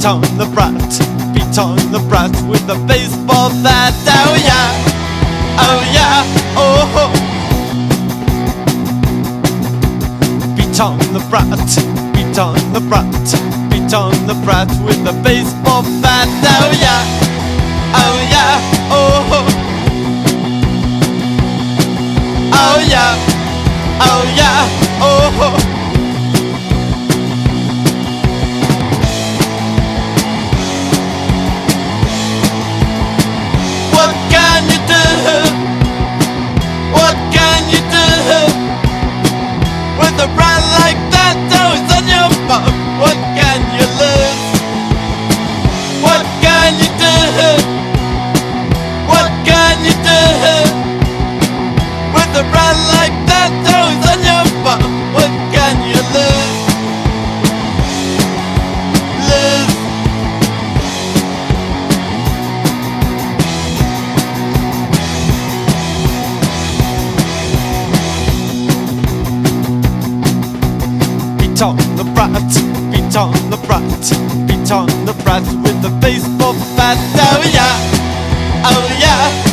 beat on the brat, beat on the brat with a baseball bat. Oh yeah, oh yeah, oh. Beat on the brat, beat on the brat, beat on the brat with a baseball bat. Oh yeah, oh yeah, oh. Oh yeah, oh yeah, oh. What can you do? What can you do with a brand like that? Oh, it's on your bum. What can you lose? What can you do? What can you do with a brand like that? Oh, it's on your bum. What can you lose? Lose. Beat on the brat, beat on the brat, beat on the brat with the baseball bat. Oh yeah, oh yeah.